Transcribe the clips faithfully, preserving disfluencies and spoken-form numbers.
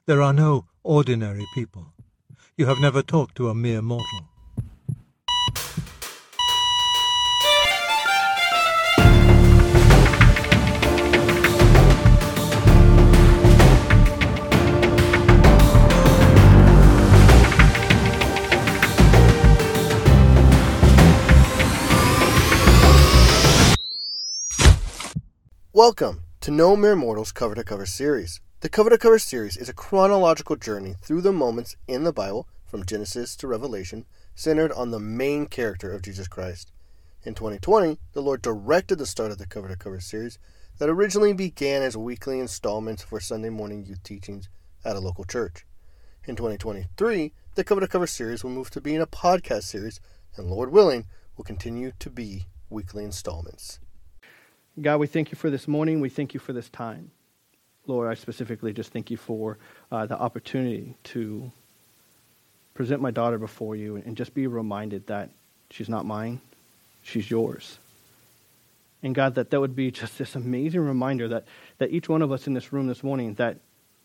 There are no ordinary people. You have never talked to a mere mortal. Welcome to No Mere Mortals Cover to Cover series. The Cover to Cover series is a chronological journey through the moments in the Bible, from Genesis to Revelation, centered on the main character of Jesus Christ. In twenty twenty, the Lord directed the start of the Cover to Cover series that originally began as weekly installments for Sunday morning youth teachings at a local church. In twenty twenty-three, the Cover to Cover series will move to being a podcast series, and Lord willing, will continue to be weekly installments. God, we thank you for this morning. We thank you for this time. Lord, I specifically just thank you for uh, the opportunity to present my daughter before you and just be reminded that she's not mine, she's yours. And God, that that would be just this amazing reminder that, that each one of us in this room this morning that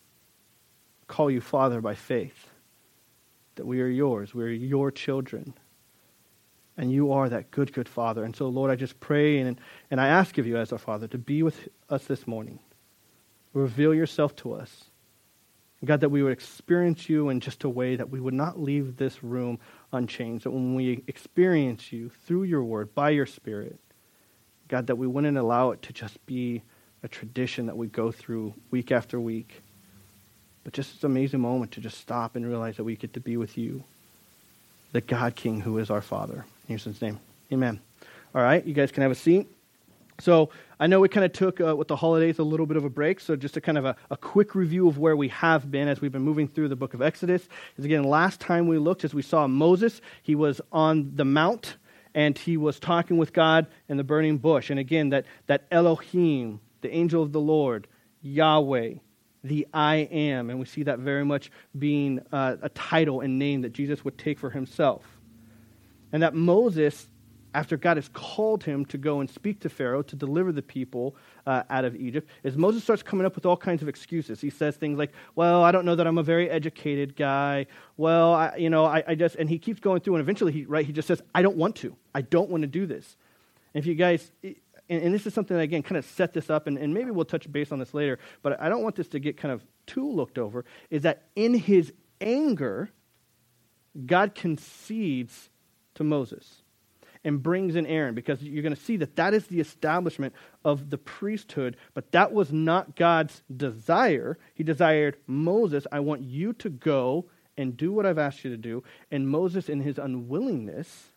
call you Father by faith, that we are yours, we are your children. And you are that good, good Father. And so, Lord, I just pray and, and I ask of you as our Father to be with us this morning. Reveal yourself to us. God, that we would experience you in just a way that we would not leave this room unchanged. That when we experience you through your word, by your Spirit, God, that we wouldn't allow it to just be a tradition that we go through week after week. But just this amazing moment to just stop and realize that we get to be with you, the God King who is our Father. In your Son's name, amen. All right, you guys can have a seat. So I know we kind of took, uh, with the holidays, a little bit of a break. So just a kind of a, a quick review of where we have been as we've been moving through the book of Exodus. Is again, last time we looked, as we saw Moses, he was on the mount, and he was talking with God in the burning bush. And again, that, that Elohim, the angel of the Lord, Yahweh, the I Am. And we see that very much being uh, a title and name that Jesus would take for himself. And that Moses, after God has called him to go and speak to Pharaoh to deliver the people uh, out of Egypt, is Moses starts coming up with all kinds of excuses. He says things like, well, I don't know that I'm a very educated guy. Well, I, you know, I, I just, and he keeps going through, and eventually, he, right, he just says, I don't want to. I don't want to do this. And if you guys, and, and this is something that, again, kind of set this up, and, and maybe we'll touch base on this later, but I don't want this to get kind of too looked over, is that in his anger, God concedes to Moses and brings in Aaron, because you're going to see that that is the establishment of the priesthood, but that was not God's desire. He desired, Moses, I want you to go and do what I've asked you to do. And Moses, in his unwillingness,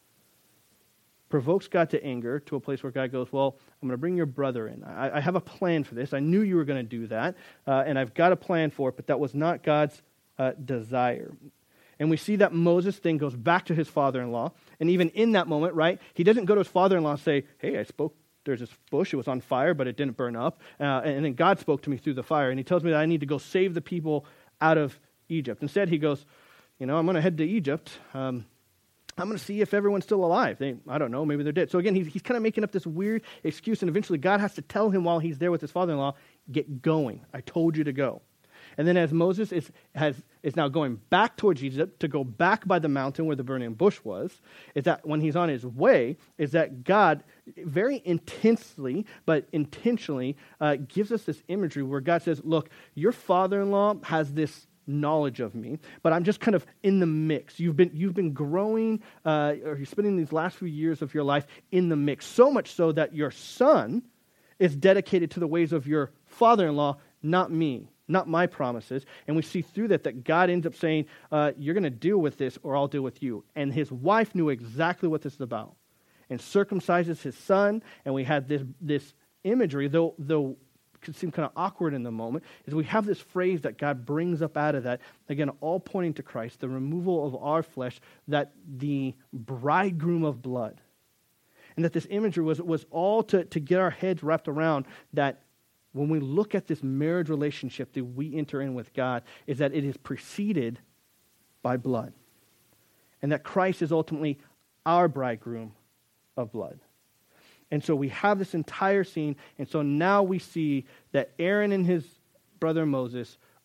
provokes God to anger to a place where God goes, well, I'm going to bring your brother in. I, I have a plan for this. I knew you were going to do that, uh, and I've got a plan for it, but that was not God's uh, desire. And we see that Moses then goes back to his father-in-law. And even in that moment, right, he doesn't go to his father-in-law and say, hey, I spoke, there's this bush, it was on fire, but it didn't burn up. Uh, and then God spoke to me through the fire. And he tells me that I need to go save the people out of Egypt. Instead, he goes, you know, I'm going to head to Egypt. Um, I'm going to see if everyone's still alive. They, I don't know, maybe they're dead. So again, he's, he's kind of making up this weird excuse. And eventually God has to tell him while he's there with his father-in-law, get going. I told you to go. And then as Moses is has is now going back towards Egypt to go back by the mountain where the burning bush was, is that when he's on his way, is that God very intensely but intentionally uh, gives us this imagery where God says, look, your father-in-law has this knowledge of me, but I'm just kind of in the mix. You've been you've been growing, uh, or you're spending these last few years of your life in the mix, so much so that your son is dedicated to the ways of your father-in-law, not me. Not my promises. And we see through that that God ends up saying, uh, you're going to deal with this or I'll deal with you. And his wife knew exactly what this is about. And circumcises his son. And we had this this imagery, though, though it could seem kind of awkward in the moment, is we have this phrase that God brings up out of that. Again, all pointing to Christ, the removal of our flesh, that the bridegroom of blood. And that this imagery was, was all to, to get our heads wrapped around that when we look at this marriage relationship that we enter in with God, is that it is preceded by blood. And that Christ is ultimately our bridegroom of blood. And so we have this entire scene, and so now we see that Aaron and his brother Moses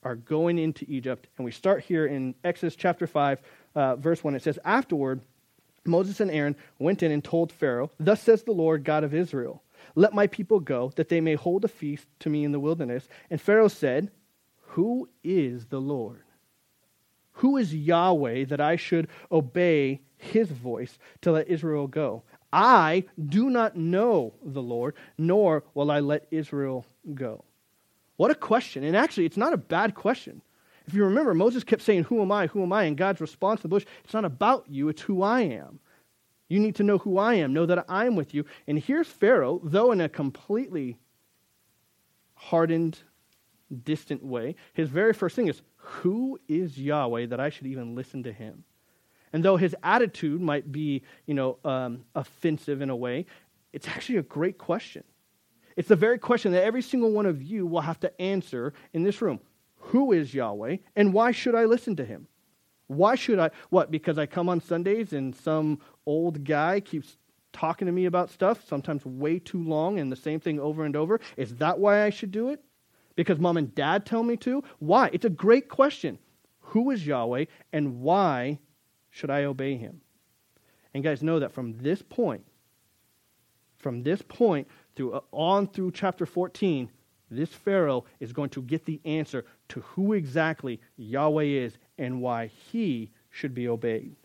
are going into Egypt. And we start here in Exodus chapter five, uh, verse one. It says, "Afterward, Moses and Aaron went in and told Pharaoh, 'Thus says the Lord God of Israel, let my people go, that they may hold a feast to me in the wilderness.' And Pharaoh said, 'Who is the Lord? Who is Yahweh that I should obey his voice to let Israel go? I do not know the Lord, nor will I let Israel go.'" What a question. And actually, it's not a bad question. If you remember, Moses kept saying, "Who am I? Who am I?" And God's response to the bush, "It's not about you, it's who I am. You need to know who I am. Know that I am with you." And here's Pharaoh, though in a completely hardened, distant way, his very first thing is, "Who is Yahweh that I should even listen to him?" And though his attitude might be, you know, um, offensive in a way, it's actually a great question. It's the very question that every single one of you will have to answer in this room. Who is Yahweh, and why should I listen to him? Why should I? What, because I come on Sundays and some old guy keeps talking to me about stuff, sometimes way too long, and the same thing over and over? Is that why I should do it? Because mom and dad tell me to? Why? It's a great question. Who is Yahweh, and why should I obey him? And guys, know that from this point, from this point through uh, on through chapter fourteen, this Pharaoh is going to get the answer to who exactly Yahweh is and why he should be obeyed.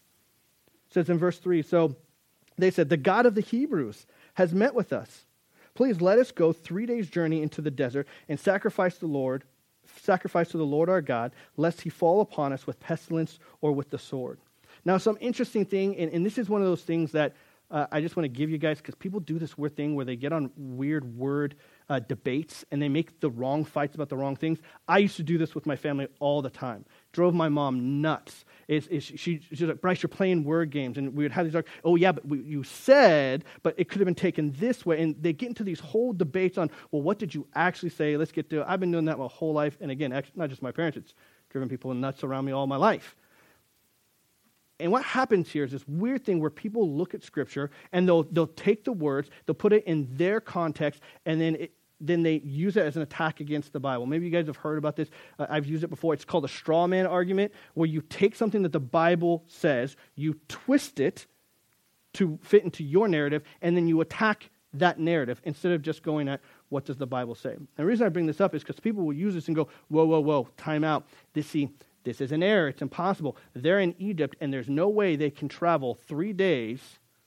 It says in verse three, "So they said, 'The God of the Hebrews has met with us. Please let us go three days' journey into the desert and sacrifice the Lord, sacrifice to the Lord our God, lest he fall upon us with pestilence or with the sword.'" Now, some interesting thing, and, and this is one of those things that uh, I just want to give you guys, because people do this weird thing where they get on weird word uh, debates and they make the wrong fights about the wrong things. I used to do this with my family all the time. Drove my mom nuts. Is is she, she's like, "Bryce, you're playing word games," and we would have these like, "Oh yeah, but we, you said, but it could have been taken this way," and they get into these whole debates on, well, what did you actually say? Let's get to it. I've been doing that my whole life, and again, actually, not just my parents, it's driven people nuts around me all my life. And what happens here is this weird thing where people look at Scripture and they'll they'll take the words, they'll put it in their context, and then it, then they use it as an attack against the Bible. Maybe you guys have heard about this. Uh, I've used it before. It's called a straw man argument, where you take something that the Bible says, you twist it to fit into your narrative, and then you attack that narrative instead of just going at what does the Bible say. And the reason I bring this up is because people will use this and go, whoa, whoa, whoa, time out. This, see, this is an error. It's impossible. They're in Egypt, and there's no way they can travel three days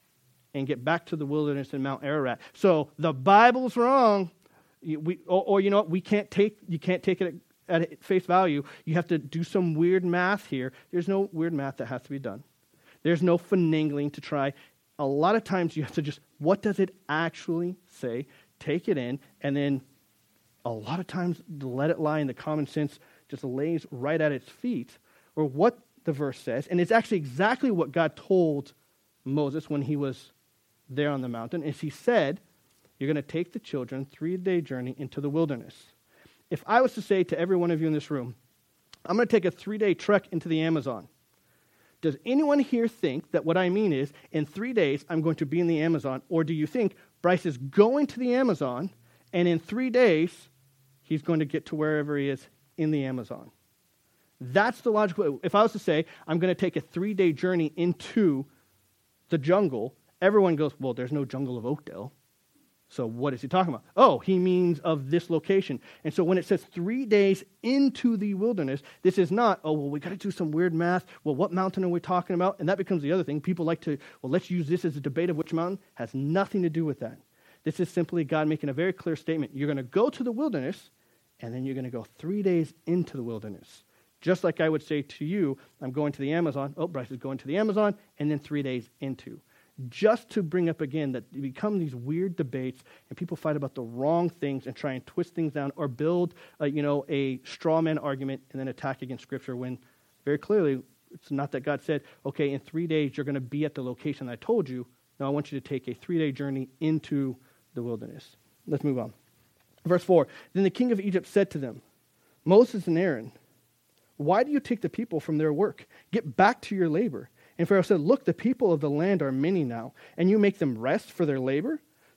and get back to the wilderness in Mount Ararat. So the Bible's wrong. We, or, or you know what? We can't take. You can't take it at, at face value. You have to do some weird math here. There's no weird math that has to be done. There's no finagling to try. A lot of times you have to just, what does it actually say? Take it in, and then a lot of times let it lie in the common sense just lays right at its feet, or what the verse says. And it's actually exactly what God told Moses when he was there on the mountain, is he said, you're going to take the children three-day journey into the wilderness. If I was to say to every one of you in this room, I'm going to take a three-day trek into the Amazon, does anyone here think that what I mean is, in three days, I'm going to be in the Amazon? Or do you think Bryce is going to the Amazon, and in three days, he's going to get to wherever he is in the Amazon? That's the logical. If I was to say, I'm going to take a three-day journey into the jungle, everyone goes, well, there's no jungle of Oakdale. So what is he talking about? Oh, he means of this location. And so when it says three days into the wilderness, this is not, oh, well, we got to do some weird math. Well, what mountain are we talking about? And that becomes the other thing. People like to, well, let's use this as a debate of which mountain. Has nothing to do with that. This is simply God making a very clear statement. You're going to go to the wilderness, and then you're going to go three days into the wilderness. Just like I would say to you, I'm going to the Amazon. Oh, Bryce is going to the Amazon, and then three days into. Just to bring up again that become these weird debates, and people fight about the wrong things and try and twist things down, or build, a, you know, a straw man argument and then attack against Scripture, when very clearly it's not that God said, okay, in three days you're going to be at the location I told you. No, I want you to take a three-day journey into the wilderness. Let's move on. Verse four, then the king of Egypt said to them, Moses and Aaron, why do you take the people from their work? Get back to your labor. And Pharaoh said, look, the people of the land are many now, and you make them rest for their labor?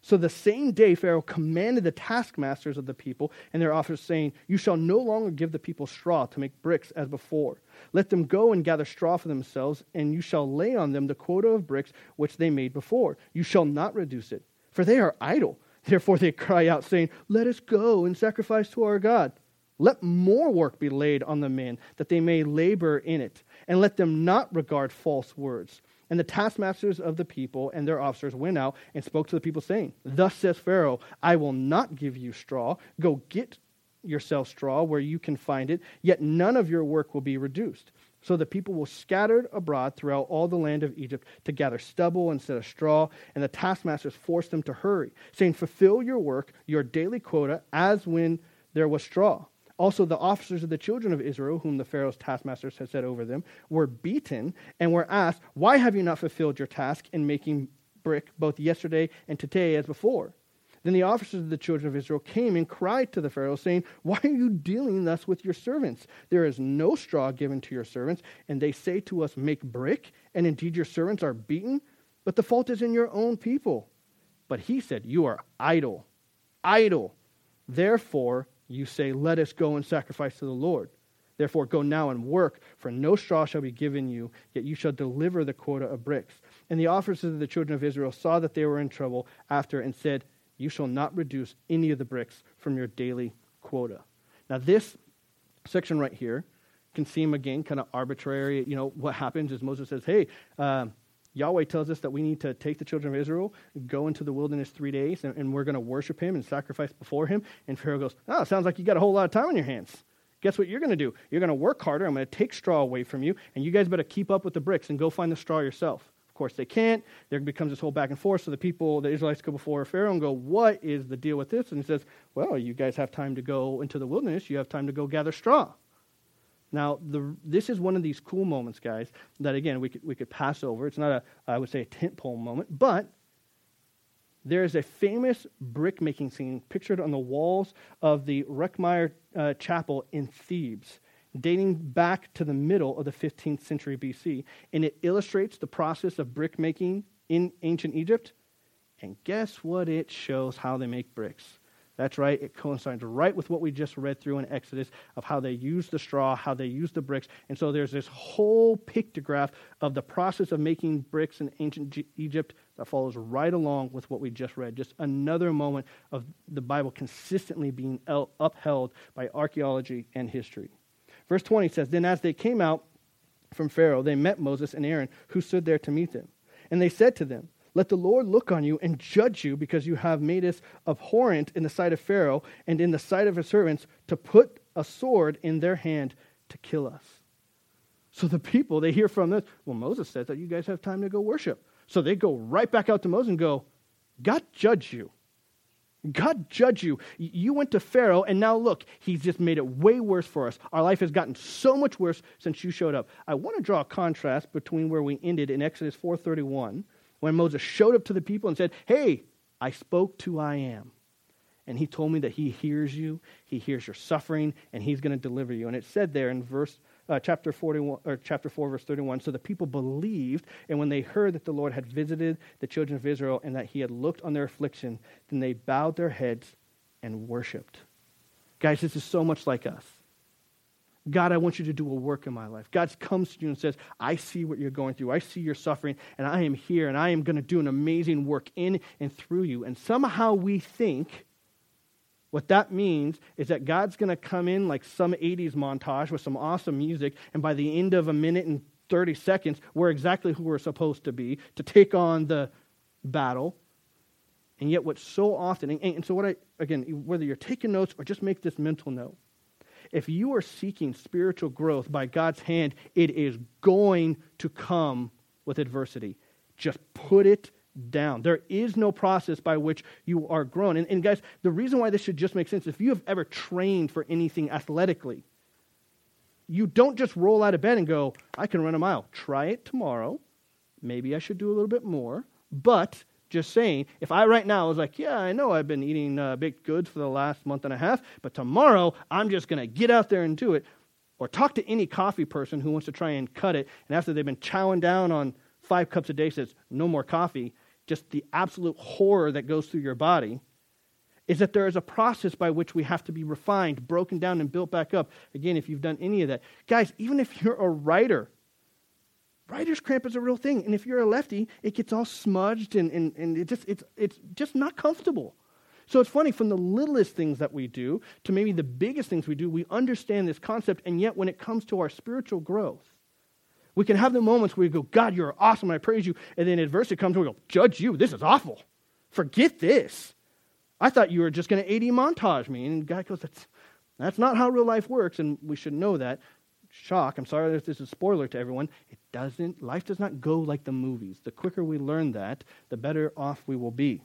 So the same day Pharaoh commanded the taskmasters of the people and their officers, saying, "You shall no longer give the people straw to make bricks as before. Let them go and gather straw for themselves, and you shall lay on them the quota of bricks which they made before. You shall not reduce it, for they are idle. Therefore they cry out, saying, Let us go and sacrifice to our God. Let more work be laid on the men, that they may labor in it, and let them not regard false words." And the taskmasters of the people and their officers went out and spoke to the people, saying, "Thus says Pharaoh, I will not give you straw. Go get yourself straw where you can find it, yet none of your work will be reduced." So the people were scattered abroad throughout all the land of Egypt to gather stubble instead of straw, and the taskmasters forced them to hurry, saying, "Fulfill your work, your daily quota, as when there was straw." Also, the officers of the children of Israel, whom the Pharaoh's taskmasters had set over them, were beaten and were asked, "Why have you not fulfilled your task in making brick both yesterday and today as before?" Then the officers of the children of Israel came and cried to the Pharaoh, saying, "Why are you dealing thus with your servants? There is no straw given to your servants, and they say to us, 'Make brick,' and indeed your servants are beaten, but the fault is in your own people." But he said, "You are idle, idle. Therefore you say, 'Let us go and sacrifice to the Lord.' Therefore go now and work, for no straw shall be given you, yet you shall deliver the quota of bricks." And the officers of the children of Israel saw that they were in trouble after and said, "You shall not reduce any of the bricks from your daily quota." Now this section right here can seem, again, kind of arbitrary. You know, what happens is Moses says, hey, uh, Yahweh tells us that we need to take the children of Israel, go into the wilderness three days, and, and we're going to worship him and sacrifice before him. And Pharaoh goes, "Oh, sounds like you got a whole lot of time on your hands. Guess what you're going to do? You're going to work harder. I'm going to take straw away from you, and you guys better keep up with the bricks and go find the straw yourself." Of course, they can't. There becomes this whole back and forth. So the people, the Israelites, go before Pharaoh and go, "What is the deal with this?" And he says, "Well, you guys have time to go into the wilderness. You have time to go gather straw." Now, the, this is one of these cool moments, guys, that, again, we could, we could pass over. It's not, a, I would say, a tentpole moment, but there is a famous brick-making scene pictured on the walls of the Reckmeyer uh, Chapel in Thebes, dating back to the middle of the fifteenth century B C, and it illustrates the process of brick-making in ancient Egypt. And guess what? It shows how they make bricks. That's right, it coincides right with what we just read through in Exodus of how they use the straw, how they use the bricks. And so there's this whole pictograph of the process of making bricks in ancient G- Egypt that follows right along with what we just read. Just another moment of the Bible consistently being el- upheld by archaeology and history. Verse twenty says, "Then as they came out from Pharaoh, they met Moses and Aaron, who stood there to meet them. And they said to them, 'Let the Lord look on you and judge you, because you have made us abhorrent in the sight of Pharaoh and in the sight of his servants, to put a sword in their hand to kill us.'" So the people, they hear from this, "Well, Moses says that you guys have time to go worship." So they go right back out to Moses and go, "God judge you. God judge you. You went to Pharaoh, and now look, he's just made it way worse for us. Our life has gotten so much worse since you showed up." I want to draw a contrast between where we ended in Exodus four thirty-one, when Moses showed up to the people and said, "Hey, I spoke to I Am. And he told me that he hears you, he hears your suffering, and he's going to deliver you." And it said there in verse uh, chapter forty-one or chapter four, verse thirty-one, "So the people believed, and when they heard that the Lord had visited the children of Israel and that he had looked on their affliction, then they bowed their heads and worshipped." Guys, this is so much like us. God, I want you to do a work in my life. God comes to you and says, "I see what you're going through. I see your suffering, and I am here, and I am going to do an amazing work in and through you." And somehow we think what that means is that God's going to come in like some eighties montage with some awesome music, and by the end of a minute and thirty seconds, we're exactly who we're supposed to be to take on the battle. And yet what so often, and, and so what I, again, whether you're taking notes or just make this mental note, if you are seeking spiritual growth by God's hand, it is going to come with adversity. Just put it down. There is no process by which you are grown. And, and guys, the reason why this should just make sense, if you have ever trained for anything athletically, you don't just roll out of bed and go, "I can run a mile." Try it tomorrow. Maybe I should do a little bit more. But just saying, if I right now was like, "Yeah, I know I've been eating uh, baked goods for the last month and a half, but tomorrow I'm just going to get out there and do it." Or talk to any coffee person who wants to try and cut it, and after they've been chowing down on five cups a day says, "No more coffee." just the absolute horror that goes through your body, is that there is a process by which we have to be refined, broken down, and built back up. Again, if you've done any of that. Guys, even if you're a writer, writer's cramp is a real thing. And if you're a lefty, it gets all smudged and, and, and it just it's it's just not comfortable. So it's funny, from the littlest things that we do to maybe the biggest things we do, we understand this concept, and yet when it comes to our spiritual growth, we can have the moments where we go, God, you're awesome, I praise you, and then adversity comes and we go, judge you, this is awful. Forget this. I thought you were just going to A D montage me. And God goes, that's, that's not how real life works, and we should know that. Shock, I'm sorry if this is a spoiler to everyone. It doesn't, life does not go like the movies. The quicker we learn that, the better off we will be.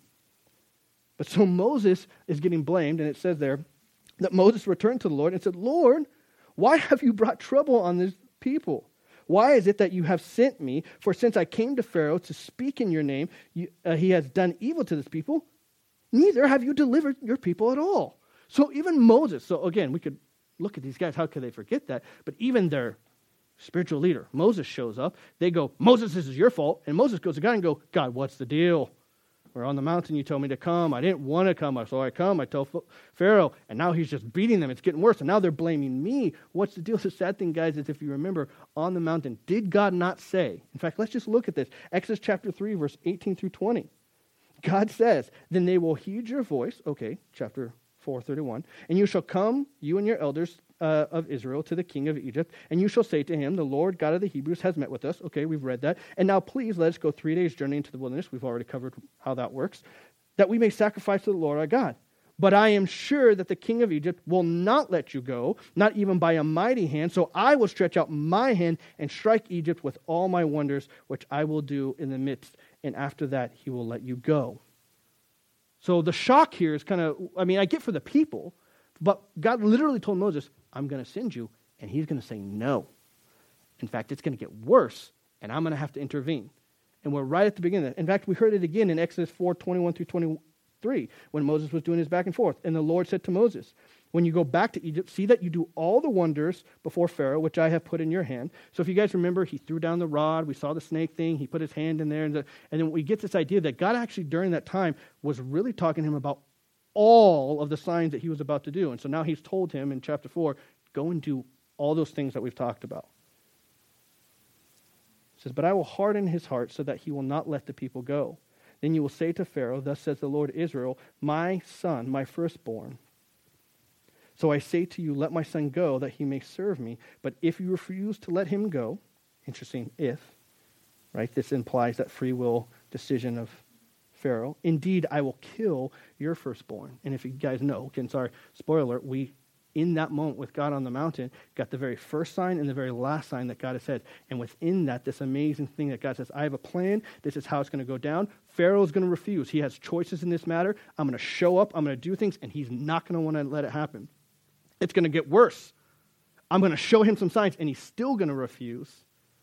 But so Moses is getting blamed, and it says there that Moses returned to the Lord and said, Lord, why have you brought trouble on this people? Why is it that you have sent me? For since I came to Pharaoh to speak in your name, you, uh, he has done evil to this people. Neither have you delivered your people at all. So even Moses, so again, we could look at these guys, how could they forget that? But even their spiritual leader, Moses, shows up. They go, Moses, this is your fault. And Moses goes to God and go, God, what's the deal? We're on the mountain, you told me to come. I didn't want to come, so I come. I told Pharaoh, and now he's just beating them. It's getting worse, and now they're blaming me. What's the deal? The sad thing, guys, is if you remember, on the mountain, did God not say? In fact, let's just look at this. Exodus chapter three, verse eighteen through twenty. God says, then they will heed your voice, okay, chapter four thirty-one, and you shall come, you and your elders uh, of Israel, to the king of Egypt, and you shall say to him, the Lord God of the Hebrews has met with us. Okay, we've read that. And now please let us go three days' journey into the wilderness. We've already covered how that works. That we may sacrifice to the Lord our God. But I am sure that the king of Egypt will not let you go, not even by a mighty hand. So I will stretch out my hand and strike Egypt with all my wonders, which I will do in the midst. And after that, he will let you go. So the shock here is kind of, I mean, I get for the people, but God literally told Moses, I'm going to send you, and he's going to say no. In fact, it's going to get worse, and I'm going to have to intervene. And we're right at the beginning. In fact, we heard it again in Exodus four, twenty-one through twenty-three, when Moses was doing his back and forth. And the Lord said to Moses, when you go back to Egypt, see that you do all the wonders before Pharaoh, which I have put in your hand. So if you guys remember, he threw down the rod. We saw the snake thing. He put his hand in there. And, the, and then we get this idea that God actually, during that time, was really talking to him about all of the signs that he was about to do. And so now he's told him in chapter four, go and do all those things that we've talked about. It says, but I will harden his heart so that he will not let the people go. Then you will say to Pharaoh, thus says the Lord Israel, my son, my firstborn. So I say to you, let my son go, that he may serve me. But if you refuse to let him go, interesting, if, right? This implies that free will decision of Pharaoh. Indeed, I will kill your firstborn. And if you guys know, again, sorry, spoiler alert, we, in that moment with God on the mountain, got the very first sign and the very last sign that God has said. And within that, this amazing thing that God says, I have a plan. This is how it's going to go down. Pharaoh is going to refuse. He has choices in this matter. I'm going to show up. I'm going to do things, and he's not going to want to let it happen. It's going to get worse. I'm going to show him some signs, and he's still going to refuse.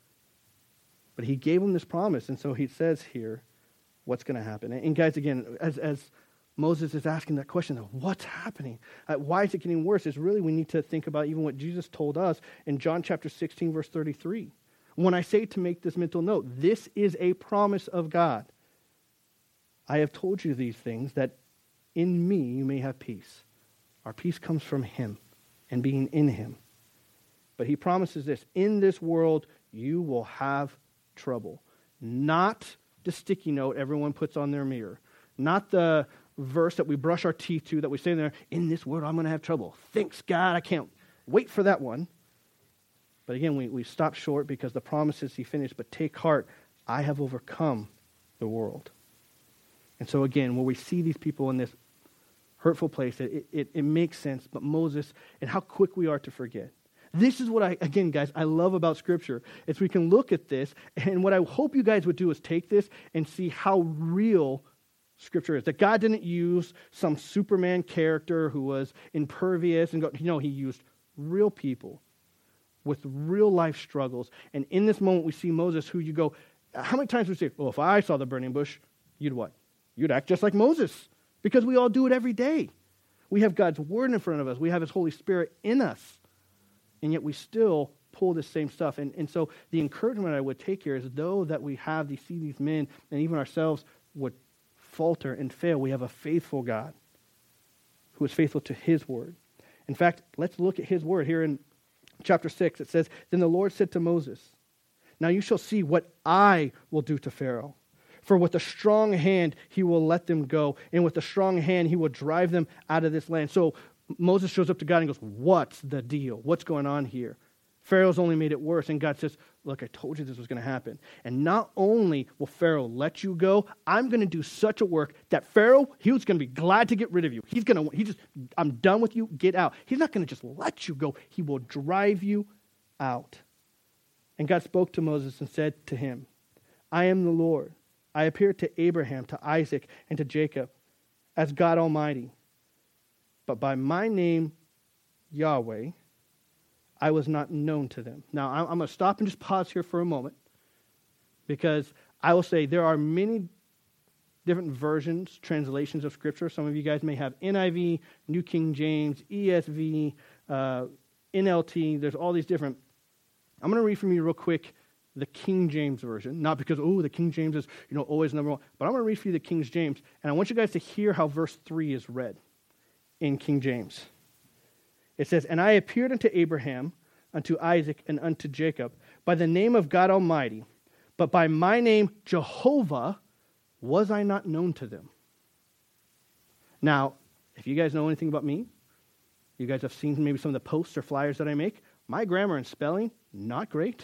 But he gave him this promise, and so he says here what's going to happen. And guys, again, as, as Moses is asking that question of what's happening, uh, why is it getting worse, is really we need to think about even what Jesus told us in John chapter sixteen, verse thirty-three. When I say to make this mental note, this is a promise of God. I have told you these things that in me you may have peace. Our peace comes from him and being in him. But he promises this, in this world you will have trouble. Not the sticky note everyone puts on their mirror. Not the verse that we brush our teeth to, that we say there, in this world I'm going to have trouble. Thanks God, I can't wait for that one. But again, we, we stop short because the promises he finished, but take heart, I have overcome the world. And so again, when we see these people in this hurtful place, it, it, it makes sense, but Moses, and how quick we are to forget. This is what I, again, guys, I love about Scripture, is we can look at this, and what I hope you guys would do is take this and see how real Scripture is. That God didn't use some Superman character who was impervious, and go, no, he used real people with real life struggles. And in this moment, we see Moses, who you go, how many times we say, well, if I saw the burning bush, you'd what? You'd act just like Moses. Because we all do it every day. We have God's Word in front of us. We have His Holy Spirit in us. And yet we still pull the same stuff. And, and so the encouragement I would take here is, though that we have these, see these men, and even ourselves, would falter and fail. We have a faithful God who is faithful to his word. In fact, let's look at his word here in chapter six. It says, "Then the Lord said to Moses, 'Now you shall see what I will do to Pharaoh. For with a strong hand he will let them go, and with a strong hand he will drive them out of this land.'" So Moses shows up to God and goes, "What's the deal? What's going on here? Pharaoh's only made it worse." And God says, "Look, I told you this was going to happen. And not only will Pharaoh let you go, I'm going to do such a work that Pharaoh, he was going to be glad to get rid of you. He's going to, he just, I'm done with you, get out." He's not going to just let you go. He will drive you out. And God spoke to Moses and said to him, "I am the Lord. I appeared to Abraham, to Isaac, and to Jacob as God Almighty. But by my name, Yahweh, I was not known to them." Now, I'm going to stop and just pause here for a moment, because I will say there are many different versions, translations of Scripture. Some of you guys may have N I V, New King James, E S V, uh, N L T. There's all these different. I'm going to read from you real quick the King James Version, not because, oh, the King James is, you know, always number one, but I'm going to read for you the King James, and I want you guys to hear how verse three is read in King James. It says, "And I appeared unto Abraham, unto Isaac, and unto Jacob by the name of God Almighty, but by my name Jehovah was I not known to them." Now, if you guys know anything about me, you guys have seen maybe some of the posts or flyers that I make, my grammar and spelling, not great.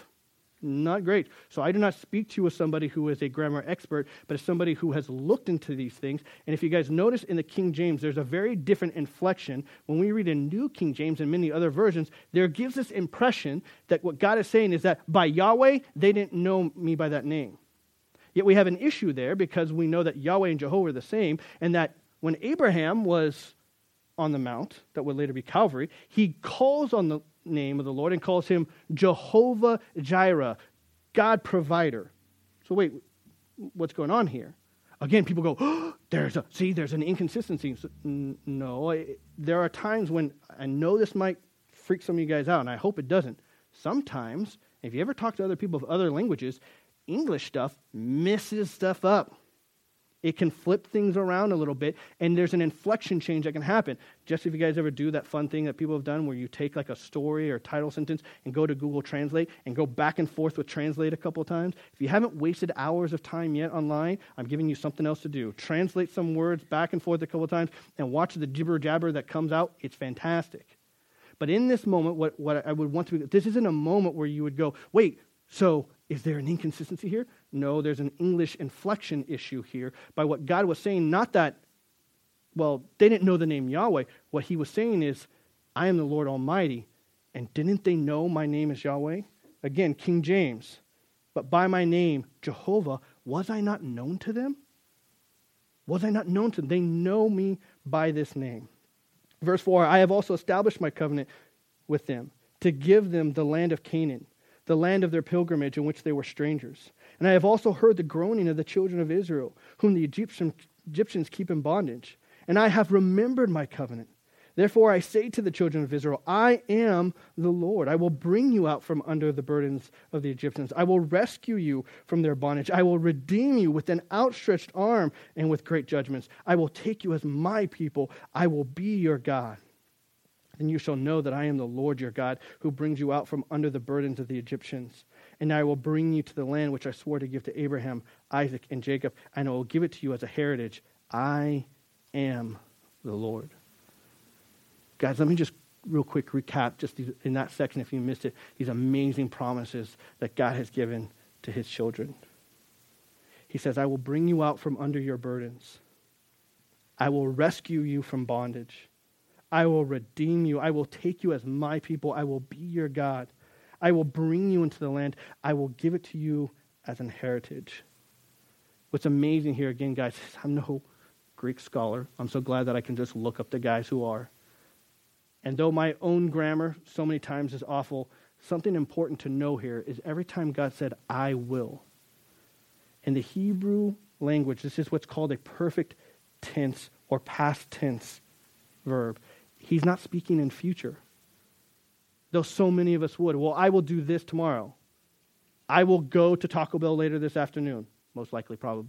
Not great. So I do not speak to you as somebody who is a grammar expert, but as somebody who has looked into these things. And if you guys notice in the King James, there's a very different inflection. When we read a New King James and many other versions, there gives this impression that what God is saying is that by Yahweh, they didn't know me by that name. Yet we have an issue there because we know that Yahweh and Jehovah are the same, and that when Abraham was on the mount, that would later be Calvary, he calls on the name of the Lord and calls him Jehovah Jireh, God provider. So wait, what's going on here? Again, people go, oh, there's a, see, there's an inconsistency. So, n- no, it, there are times when, I know this might freak some of you guys out, and I hope it doesn't. Sometimes, if you ever talk to other people of other languages, English stuff messes stuff up. It can flip things around a little bit, and there's an inflection change that can happen. Just if you guys ever do that fun thing that people have done where you take like a story or title sentence and go to Google Translate and go back and forth with Translate a couple of times. If you haven't wasted hours of time yet online, I'm giving you something else to do. Translate some words back and forth a couple of times and watch the jibber-jabber that comes out. It's fantastic. But in this moment, what, what I would want to be, this isn't a moment where you would go, wait, so is there an inconsistency here? No, there's an English inflection issue here by what God was saying. Not that, well, they didn't know the name Yahweh. What he was saying is, I am the Lord Almighty. And didn't they know my name is Yahweh? Again, King James. But by my name, Jehovah, was I not known to them? Was I not known to them? They know me by this name. Verse four, I have also established my covenant with them to give them the land of Canaan, the land of their pilgrimage in which they were strangers. And I have also heard the groaning of the children of Israel, whom the Egyptian, Egyptians keep in bondage. And I have remembered my covenant. Therefore I say to the children of Israel, I am the Lord. I will bring you out from under the burdens of the Egyptians. I will rescue you from their bondage. I will redeem you with an outstretched arm and with great judgments. I will take you as my people. I will be your God. Then you shall know that I am the Lord your God, who brings you out from under the burdens of the Egyptians. And I will bring you to the land which I swore to give to Abraham, Isaac, and Jacob, and I will give it to you as a heritage. I am the Lord. Guys, let me just real quick recap just these, in that section, if you missed it, these amazing promises that God has given to his children. He says, I will bring you out from under your burdens. I will rescue you from bondage. I will redeem you. I will take you as my people. I will be your God. I will bring you into the land. I will give it to you as an heritage. What's amazing here, again, guys, I'm no Greek scholar. I'm so glad that I can just look up the guys who are. And though my own grammar so many times is awful, something important to know here is every time God said, I will. In the Hebrew language, this is what's called a perfect tense or past tense verb. He's not speaking in future. Though so many of us would. Well, I will do this tomorrow. I will go to Taco Bell later this afternoon. Most likely, probably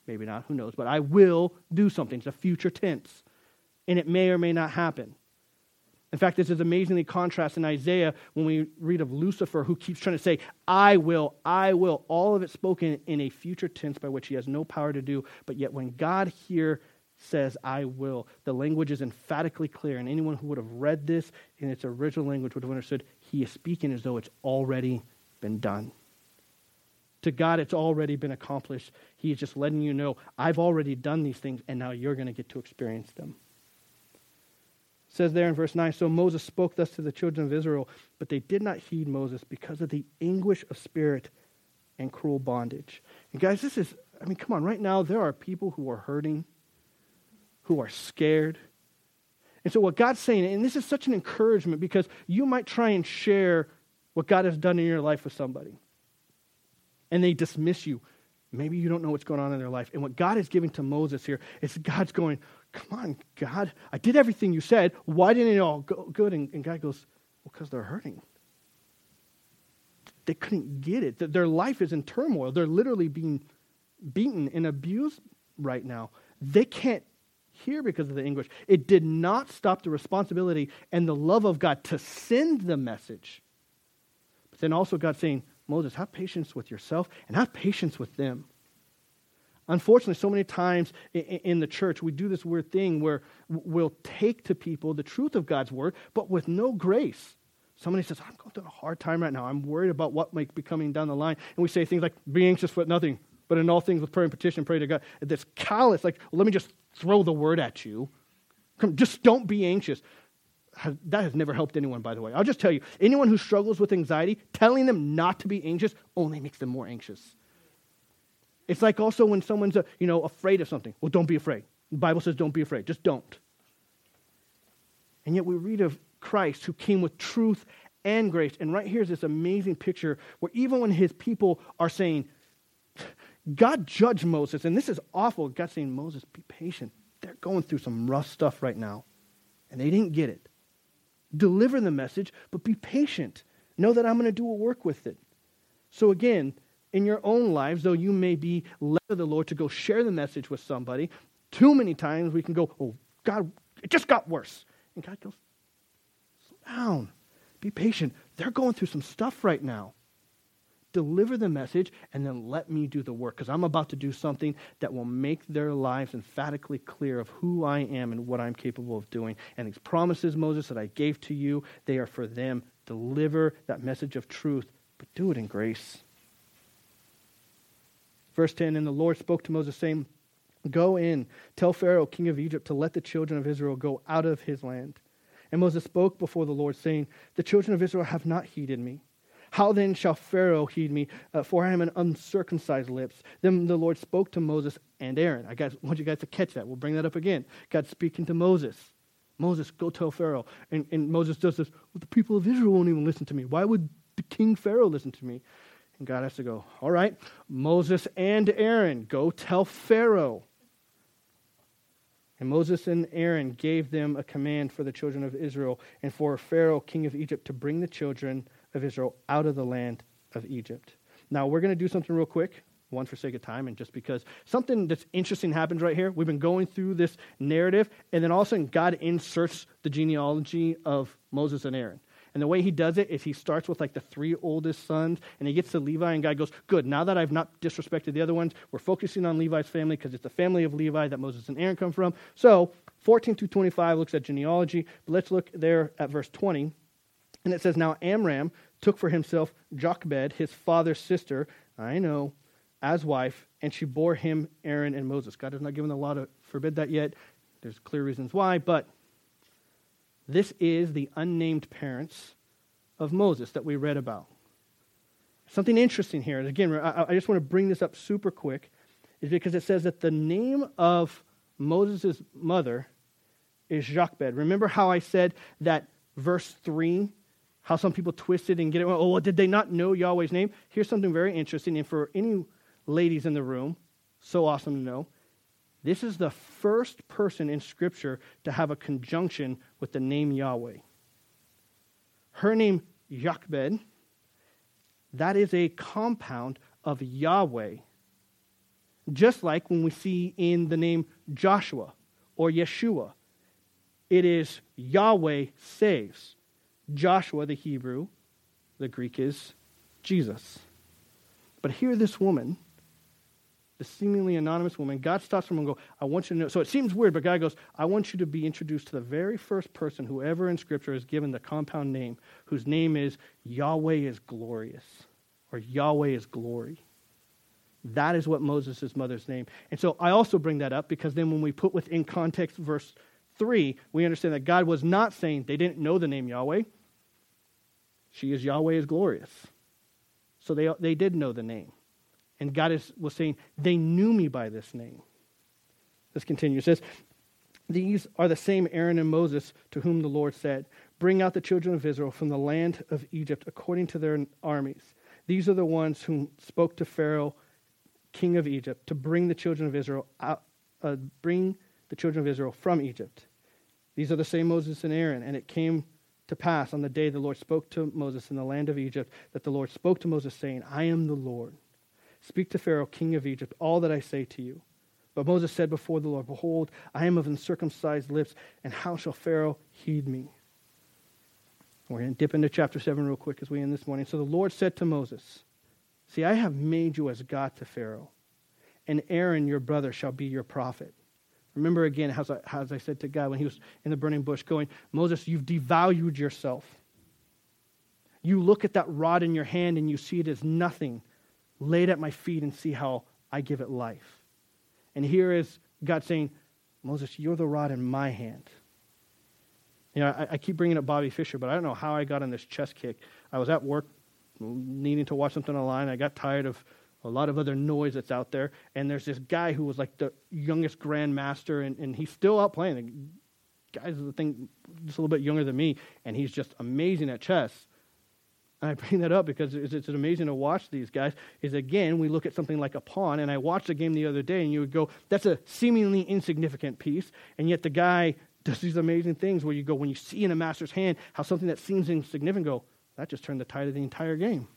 maybe not, who knows, but I will do something. It's a future tense, and it may or may not happen. In fact, this is amazingly contrast in Isaiah when we read of Lucifer, who keeps trying to say, I will, I will, all of it spoken in a future tense by which he has no power to do. But yet when God here says, I will, the language is emphatically clear, and anyone who would have read this in its original language would have understood he is speaking as though it's already been done. To God, it's already been accomplished. He is just letting you know, I've already done these things, and now you're going to get to experience them. It says there in verse nine, so Moses spoke thus to the children of Israel, but they did not heed Moses because of the anguish of spirit and cruel bondage. And guys, this is, I mean, come on, right now there are people who are hurting, who are scared. And so what God's saying, and this is such an encouragement because you might try and share what God has done in your life with somebody, and they dismiss you. Maybe you don't know what's going on in their life. And what God is giving to Moses here is God's going, come on, God, I did everything you said. Why didn't it all go good? And, and God goes, well, because they're hurting. They couldn't get it. Their life is in turmoil. They're literally being beaten and abused right now. They can't hear because of the anguish. It did not stop the responsibility and the love of God to send the message. But then also God saying, Moses, have patience with yourself and have patience with them. Unfortunately, so many times in the church, we do this weird thing where we'll take to people the truth of God's word, but with no grace. Somebody says, I'm going through a hard time right now. I'm worried about what might be coming down the line. And we say things like, be anxious for nothing, but in all things with prayer and petition, pray to God. This callous, like, well, let me just throw the word at you. Come, just don't be anxious. That has never helped anyone, by the way. I'll just tell you, anyone who struggles with anxiety, telling them not to be anxious only makes them more anxious. It's like also when someone's, uh, you know, afraid of something. Well, don't be afraid. The Bible says don't be afraid. Just don't. And yet we read of Christ who came with truth and grace. And right here is this amazing picture where even when his people are saying, God judged Moses, and this is awful. God's saying, Moses, be patient. They're going through some rough stuff right now, and they didn't get it. Deliver the message, but be patient. Know that I'm going to do a work with it. So again, in your own lives, though you may be led of the Lord to go share the message with somebody, too many times we can go, oh, God, it just got worse. And God goes, slow down. Be patient. They're going through some stuff right now. Deliver the message, and then let me do the work, because I'm about to do something that will make their lives emphatically clear of who I am and what I'm capable of doing. And these promises, Moses, that I gave to you, they are for them. Deliver that message of truth, but do it in grace. Verse ten, and the Lord spoke to Moses, saying, go in, tell Pharaoh, king of Egypt, to let the children of Israel go out of his land. And Moses spoke before the Lord, saying, the children of Israel have not heeded me. How then shall Pharaoh heed me, uh, for I am an uncircumcised lips? Then the Lord spoke to Moses and Aaron. I guys, want you guys to catch that. We'll bring that up again. God speaking to Moses. Moses, go tell Pharaoh. And, and Moses does this, well, the people of Israel won't even listen to me. Why would the king Pharaoh listen to me? And God has to go, all right, Moses and Aaron, go tell Pharaoh. And Moses and Aaron gave them a command for the children of Israel and for Pharaoh, king of Egypt, to bring the children of Israel out of the land of Egypt. Now, we're going to do something real quick, one for sake of time, and just because something that's interesting happens right here. We've been going through this narrative, and then all of a sudden God inserts the genealogy of Moses and Aaron. And the way he does it is he starts with like the three oldest sons, and he gets to Levi, and God goes, good, now that I've not disrespected the other ones, we're focusing on Levi's family because it's the family of Levi that Moses and Aaron come from. So fourteen through twenty-five looks at genealogy, but let's look there at verse twenty. And it says, now Amram took for himself Jochebed, his father's sister, I know, as wife, and she bore him Aaron and Moses. God has not given the law to forbid that yet. There's clear reasons why, but this is the unnamed parents of Moses that we read about. Something interesting here, and again, I, I just want to bring this up super quick, is because it says that the name of Moses' mother is Jochebed. Remember how I said that verse three, how some people twisted and get it, oh, well, did they not know Yahweh's name? Here's something very interesting, and for any ladies in the room, so awesome to know, this is the first person in Scripture to have a conjunction with the name Yahweh. Her name, Jochebed, that is a compound of Yahweh. Just like when we see in the name Joshua or Yeshua, it is Yahweh saves. Joshua, the Hebrew, the Greek is Jesus. But here this woman, the seemingly anonymous woman, God stops from her and goes, I want you to know. So it seems weird, but God goes, I want you to be introduced to the very first person who ever in Scripture is given the compound name, whose name is Yahweh is glorious, or Yahweh is glory. That is what Moses' mother's name. And so I also bring that up because then when we put within context verse three, we understand that God was not saying they didn't know the name Yahweh. She is Yahweh is glorious. So they, they did know the name. And God is, was saying, they knew me by this name. Let's continue. It says, these are the same Aaron and Moses to whom the Lord said, bring out the children of Israel from the land of Egypt according to their armies. These are the ones whom spoke to Pharaoh, king of Egypt, to bring the children of Israel out, uh, bring the children of Israel from Egypt. These are the same Moses and Aaron, and it came to pass on the day the Lord spoke to Moses in the land of Egypt, that the Lord spoke to Moses, saying, I am the Lord. Speak to Pharaoh, king of Egypt, all that I say to you. But Moses said before the Lord, behold, I am of uncircumcised lips, and how shall Pharaoh heed me? We're going to dip into chapter seven real quick as we end this morning. So the Lord said to Moses, see, I have made you as God to Pharaoh, and Aaron your brother shall be your prophet. Remember again, as I, as I said to God when he was in the burning bush going, Moses, you've devalued yourself. You look at that rod in your hand and you see it as nothing. Lay it at my feet and see how I give it life. And here is God saying, Moses, you're the rod in my hand. You know, I, I keep bringing up Bobby Fischer, but I don't know how I got on this chest kick. I was at work needing to watch something online. I got tired of a lot of other noise that's out there. And there's this guy who was like the youngest grandmaster, and, and he's still out playing. The guy's, I think, just a little bit younger than me, and he's just amazing at chess. And I bring that up because it's, it's amazing to watch these guys. Is again, we look at something like a pawn, and I watched a game the other day, and you would go, that's a seemingly insignificant piece, and yet the guy does these amazing things where you go, when you see in a master's hand how something that seems insignificant, go, that just turned the tide of the entire game.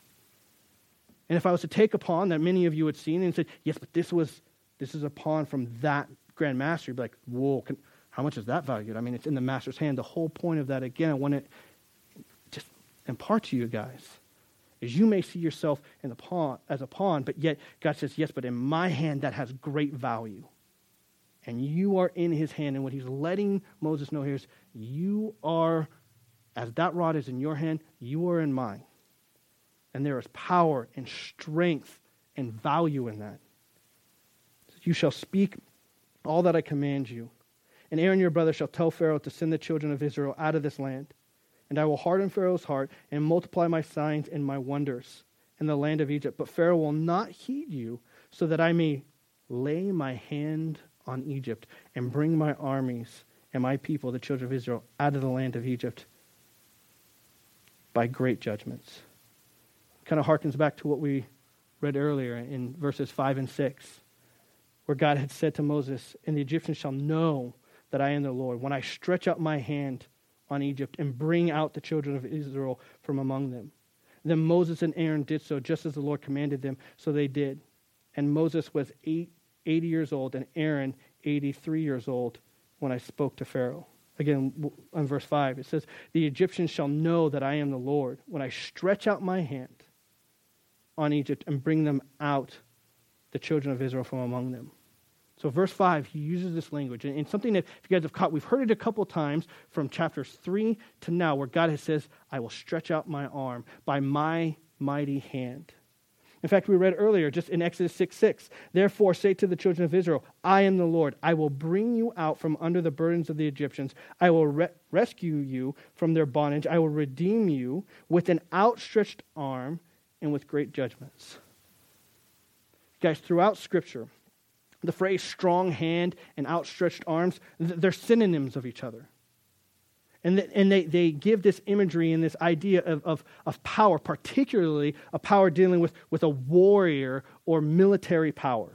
And if I was to take a pawn that many of you had seen and said, yes, but this was this is a pawn from that grandmaster, you'd be like, whoa, can, how much is that valued? I mean, it's in the master's hand. The whole point of that, again, I want to just impart to you guys, is you may see yourself in the pawn as a pawn, but yet God says, yes, but in my hand that has great value. And you are in his hand. And what he's letting Moses know here is, you are, as that rod is in your hand, you are in mine. And there is power and strength and value in that. You shall speak all that I command you. And Aaron your brother shall tell Pharaoh to send the children of Israel out of this land. And I will harden Pharaoh's heart and multiply my signs and my wonders in the land of Egypt. But Pharaoh will not heed you, so that I may lay my hand on Egypt and bring my armies and my people, the children of Israel, out of the land of Egypt by great judgments. Kind of harkens back to what we read earlier in verses five and six, where God had said to Moses, and the Egyptians shall know that I am the Lord, when I stretch out my hand on Egypt and bring out the children of Israel from among them. Then Moses and Aaron did so, just as the Lord commanded them, so they did. And Moses was eight, eighty years old, and Aaron eighty-three years old when I spoke to Pharaoh. Again, on verse five, it says, the Egyptians shall know that I am the Lord, when I stretch out my hand on Egypt and bring them out, the children of Israel from among them. So verse five, he uses this language. And, and something that, if you guys have caught, we've heard it a couple times from chapters three to now, where God has says, I will stretch out my arm by my mighty hand. In fact, we read earlier, just in Exodus six six, therefore say to the children of Israel, I am the Lord. I will bring you out from under the burdens of the Egyptians. I will re- rescue you from their bondage. I will redeem you with an outstretched arm and with great judgments. Guys, throughout Scripture, the phrase strong hand and outstretched arms, they're synonyms of each other. And, th- and they, they give this imagery and this idea of, of, of power, particularly a power dealing with, with a warrior or military power.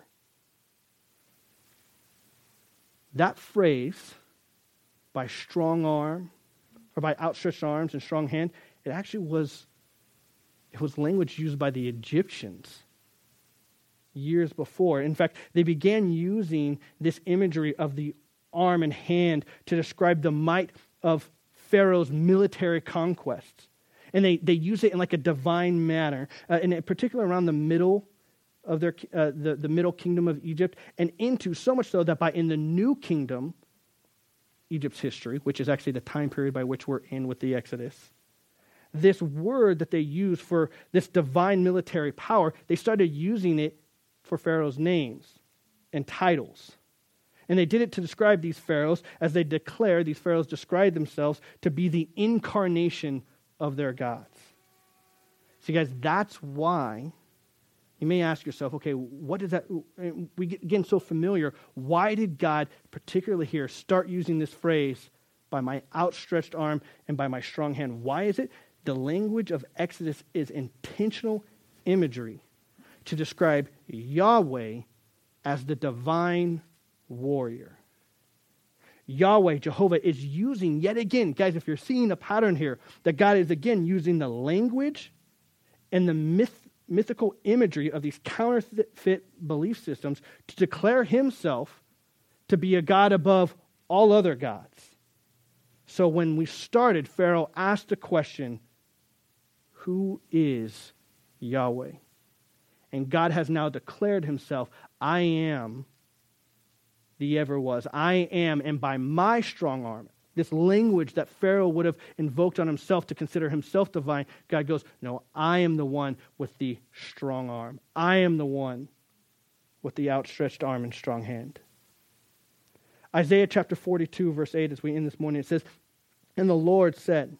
That phrase, by strong arm, or by outstretched arms and strong hand, it actually was, it was language used by the Egyptians years before. In fact, they began using this imagery of the arm and hand to describe the might of Pharaoh's military conquests. And they, they use it in like a divine manner, uh, and in particular around the middle of their uh, the, the middle kingdom of Egypt, and into so much so that by in the new kingdom, Egypt's history, which is actually the time period by which we're in with the Exodus, this word that they use for this divine military power, they started using it for Pharaoh's names and titles. And they did it to describe these pharaohs as they declare, these pharaohs describe themselves to be the incarnation of their gods. So guys, that's why you may ask yourself, okay, what is that? We get again so familiar. Why did God, particularly here, start using this phrase, by my outstretched arm and by my strong hand? Why is it? The language of Exodus is intentional imagery to describe Yahweh as the divine warrior. Yahweh, Jehovah, is using, yet again, guys, if you're seeing a pattern here, that God is again using the language and the myth, mythical imagery of these counterfeit belief systems to declare himself to be a God above all other gods. So when we started, Pharaoh asked the question, who is Yahweh? And God has now declared himself, I am the ever was. I am, and by my strong arm, this language that Pharaoh would have invoked on himself to consider himself divine, God goes, no, I am the one with the strong arm. I am the one with the outstretched arm and strong hand. Isaiah chapter forty-two, verse eight, as we end this morning, it says, and the Lord said,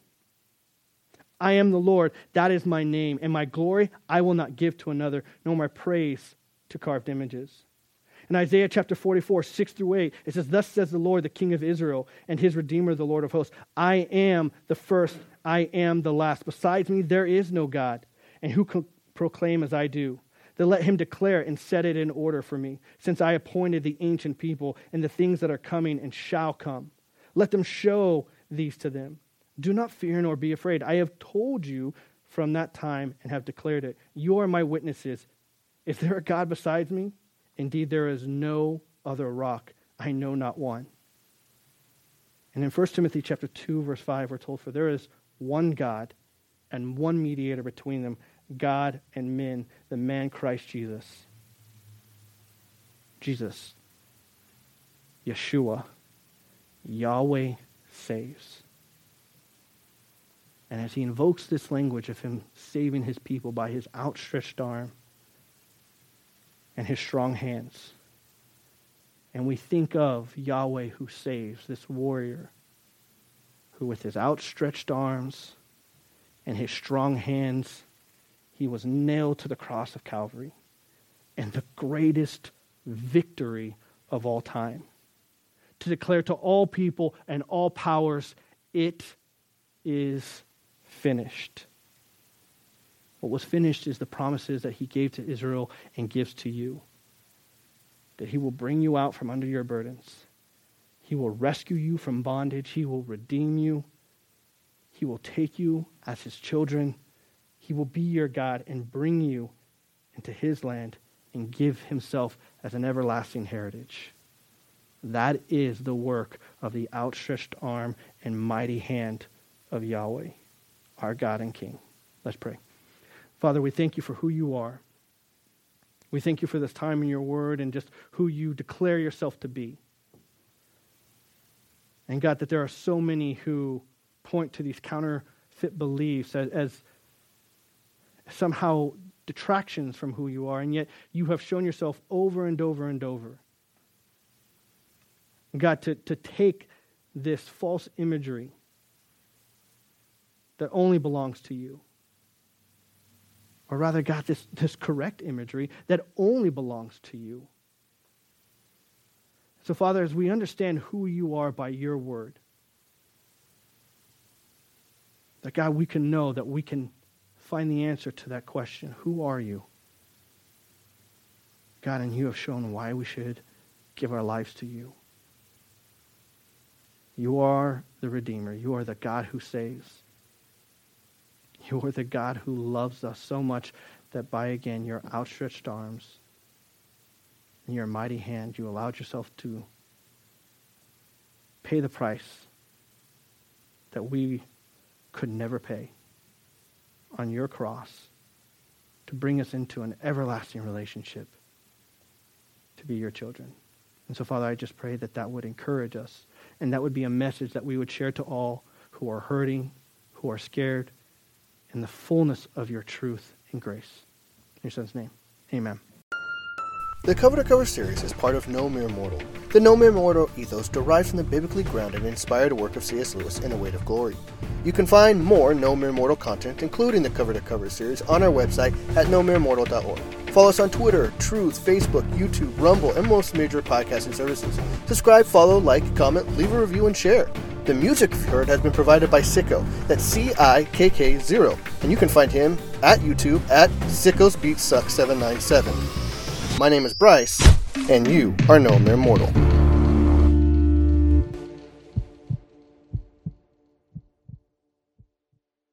I am the Lord, that is my name, and my glory I will not give to another, nor my praise to carved images. In Isaiah chapter forty-four, six through eight, it says, thus says the Lord, the King of Israel, and his Redeemer, the Lord of hosts, I am the first, I am the last. Besides me, there is no God, and who can proclaim as I do? Then let him declare and set it in order for me, since I appointed the ancient people and the things that are coming and shall come. Let them show these to them. Do not fear nor be afraid. I have told you from that time and have declared it. You are my witnesses. Is there a God besides me? Indeed, there is no other rock. I know not one. And in First Timothy chapter two, verse five, we're told, for there is one God and one mediator between them, God and men, the man Christ Jesus. Jesus, Yeshua, Yahweh saves. And as he invokes this language of him saving his people by his outstretched arm and his strong hands, and we think of Yahweh who saves, this warrior who with his outstretched arms and his strong hands, he was nailed to the cross of Calvary, and the greatest victory of all time, to declare to all people and all powers, it is finished. What was finished is the promises that he gave to Israel and gives to you. That he will bring you out from under your burdens. He will rescue you from bondage. He will redeem you. He will take you as his children. He will be your God and bring you into his land and give himself as an everlasting heritage. That is the work of the outstretched arm and mighty hand of Yahweh, our God and King. Let's pray. Father, we thank you for who you are. We thank you for this time in your word and just who you declare yourself to be. And God, that there are so many who point to these counterfeit beliefs as, as somehow detractions from who you are, and yet you have shown yourself over and over and over. God, to, to take this false imagery that only belongs to you, or rather, God, this, this correct imagery that only belongs to you. So, Father, as we understand who you are by your word, that, God, we can know that we can find the answer to that question. Who are you? God, and you have shown why we should give our lives to you. You are the Redeemer. You are the God who saves. You are the God who loves us so much that by, again, your outstretched arms in your mighty hand, you allowed yourself to pay the price that we could never pay on your cross to bring us into an everlasting relationship to be your children. And so, Father, I just pray that that would encourage us, and that would be a message that we would share to all who are hurting, who are scared, in the fullness of your truth and grace. In your Son's name, amen. The Cover to Cover series is part of No Mere Mortal. The No Mere Mortal ethos derives from the biblically grounded and inspired work of C S Lewis in A Weight of Glory. You can find more No Mere Mortal content, including the Cover to Cover series, on our website at no mere mortal dot org. Follow us on Twitter, Truth, Facebook, YouTube, Rumble, and most major podcasting services. Subscribe, follow, like, comment, leave a review, and share. The music you've heard has been provided by Sicko. That's C I K K zero. And you can find him at YouTube at Sicko's Beat Suck seven nine seven. My name is Bryce, and you are No Mere Mortal.